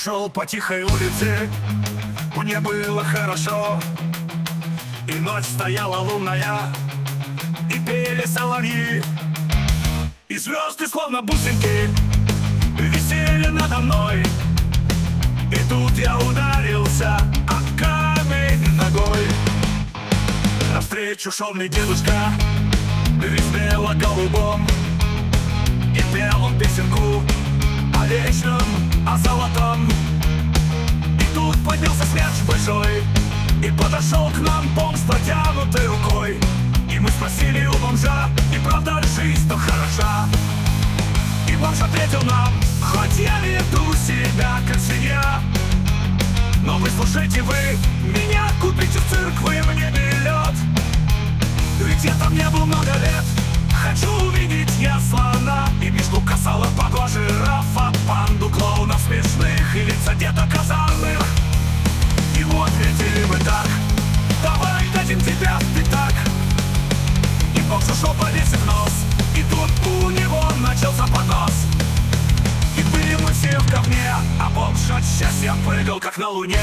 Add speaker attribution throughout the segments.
Speaker 1: шел по тихой улице, мне было хорошо. И ночь стояла лунная, и пели соловьи, и звезды, словно бусинки, висели надо мной. И тут я ударился об камень ногой. Навстречу шел мне дедушка, весь бело-голубом, и пел он песенку о вечном, о золотом. И тут поднялся смерч большой, и подошел к нам бомж с протянутой рукой. И мы спросили у бомжа, и правда ли жизнь-то хороша? И бомж ответил нам: хоть я веду себя как свинья, но выслушайте вы меня, купите в цирк вы мне билет. Ведь я там не был много лет. Хочу увидеть я слона, и мишку косолапого жирафа, панду, клоунов смешных и лица деток озорных. И вот ведь мы так, давай дадим тебя в пятак. И бомж ушел, повесив нос, и тут у него начался понос. И были мы все в говне, а бомж от счастья прыгал как на луне.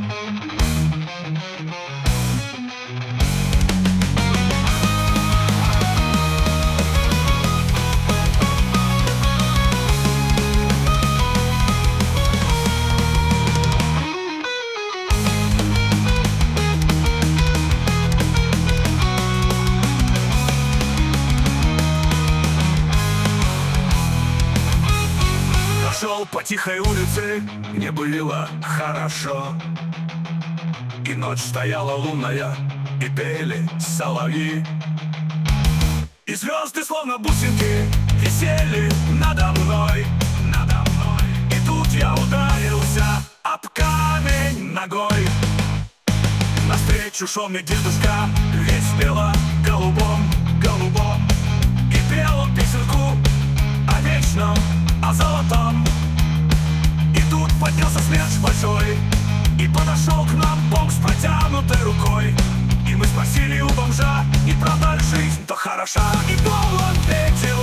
Speaker 1: Шел по тихой улице, мне было хорошо. И ночь стояла лунная, и пели соловьи, и звезды, словно бусинки, висели надо мной. И тут я ударился об камень ногой. Навстречу шел мне дедушка, весь бело-голубом, и пел он песенку о вечном, о золотом. И тут поднялся смерч большой, и подошел к нам бомж с протянутой рукой. И мы спросили у бомжа, и правда ли жизнь-то хороша? И пел он петь